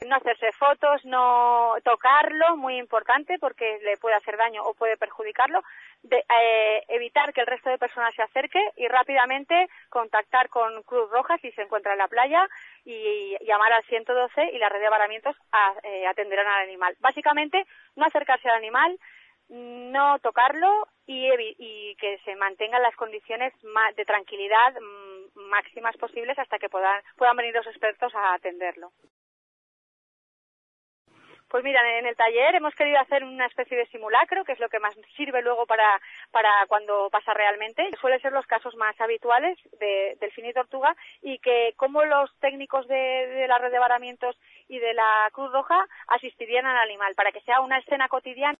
No hacerse fotos, no tocarlo, muy importante porque le puede hacer daño o puede perjudicarlo. Evitar que el resto de personas se acerque y rápidamente contactar con Cruz Roja si se encuentra en la playa y llamar al 112 y la red de varamientos atenderán al animal. Básicamente, no acercarse al animal, no tocarlo y que se mantengan las condiciones de tranquilidad máximas posibles hasta que puedan venir los expertos a atenderlo. Pues mira, en el taller hemos querido hacer una especie de simulacro, que es lo que más sirve luego para cuando pasa realmente. Suelen ser los casos más habituales de delfín y tortuga, y que como los técnicos de la red de varamientos y de la Cruz Roja asistirían al animal para que sea una escena cotidiana.